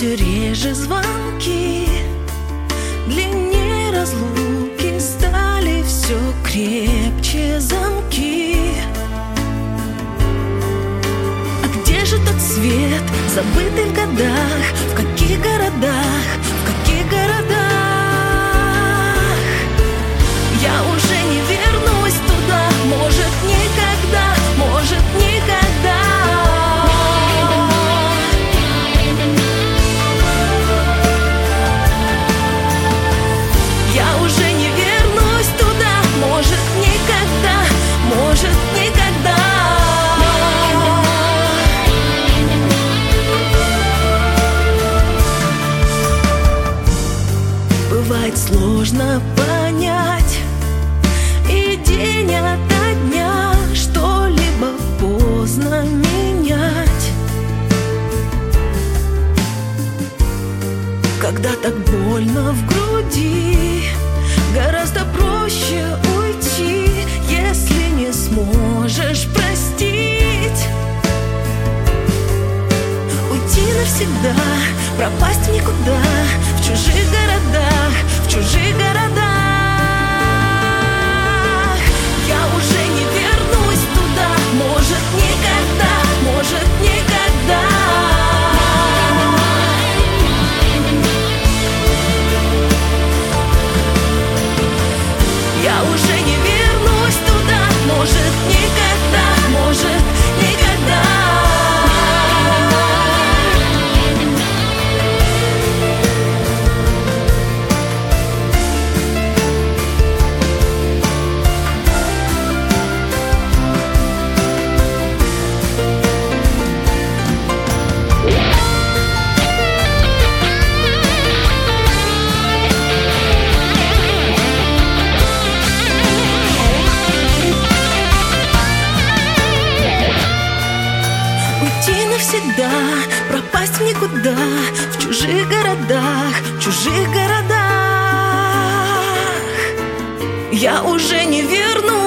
все реже звонки, длиннее разлуки, стали все крепче замки. А где же тот свет, забытый в годах? В каких городах, в каких городах? Я уже не вернусь туда, может никогда, может никогда. Я уже не вернусь туда, может никогда, может никогда. Бывает сложно понять и день ото дня что-либо поздно менять. Когда так больно в груди, гораздо проще уйти, если не сможешь простить. Уйти навсегда, пропасть в никуда, в чужих городах, в чужих городах. Я уже не вернусь туда, может никогда, может никогда. Я уже не вернусь туда, может никогда, может никогда. Навсегда пропасть в никуда, в чужих городах, в чужих городах. Я уже не вернусь.